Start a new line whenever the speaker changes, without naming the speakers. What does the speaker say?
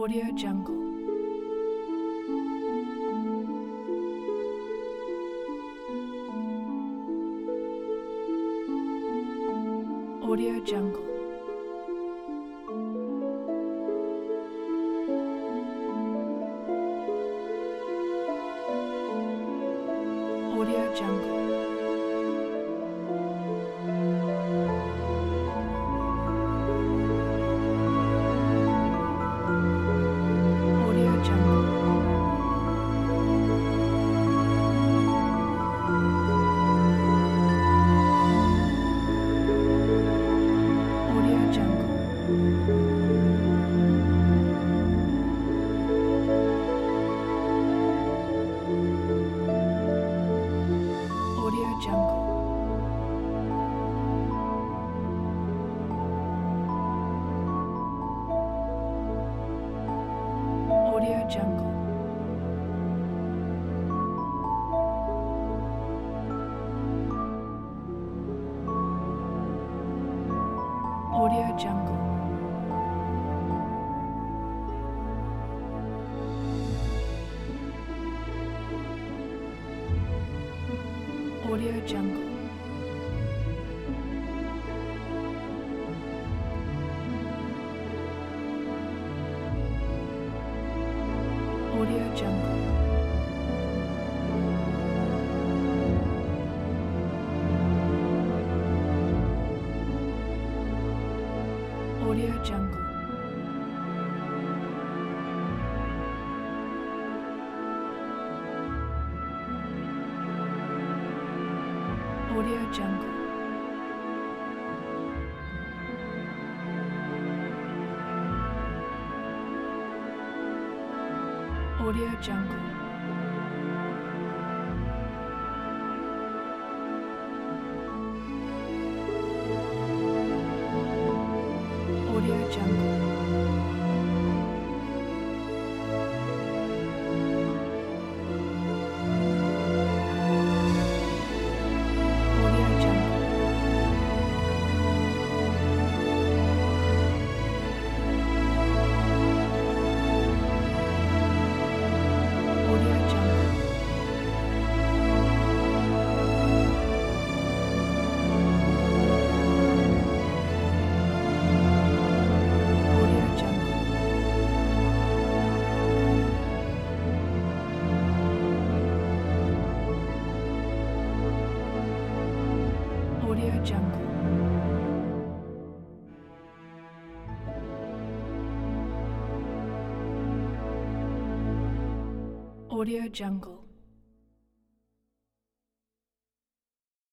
Audio Jungle. Audio Jungle. Audio Jungle. Audio Jungle. Audio Jungle. Audio Jungle. Audio Jungle. Audio Jungle. Audio Jungle. Audio Jungle. Audio Jungle. Audio Jungle. Audio Jungle. Audio Jungle. Audio Jungle. Audio Jungle. Audio Jungle. Audio Jungle. Audio Jungle.